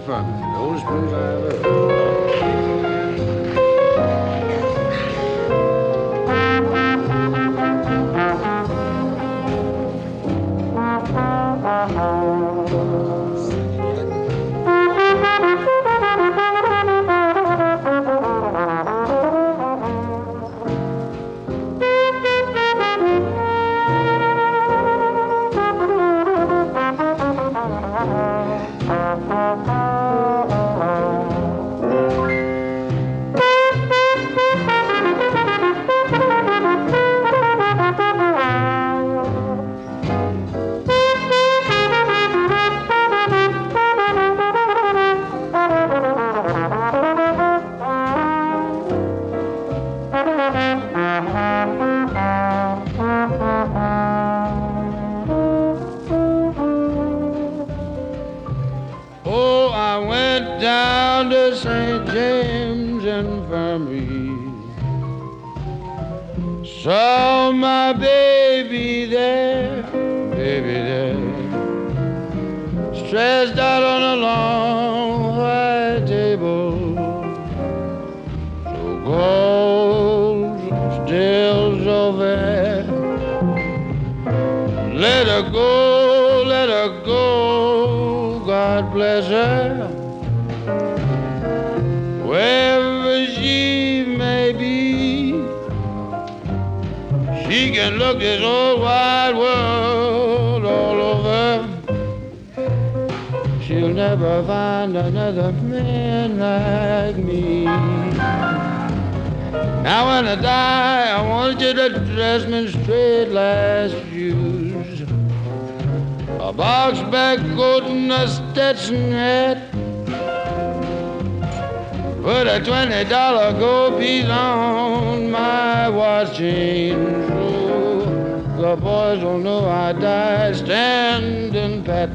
Infirmary, the oldest blues I ever heard. Oh, I went down to St. James Infirmary, saw my baby there, stretched out on a long white table, so cold, still so fair. Let her go, God bless her, wherever she may be. She can look this old wide world all over. She'll never find another man like me. Now when I die, I want you to dress me in straight last shoes, a box back coat and a Stetson hat. Put a $20 gold piece on my watch chain, so the boys will know I died standing pat.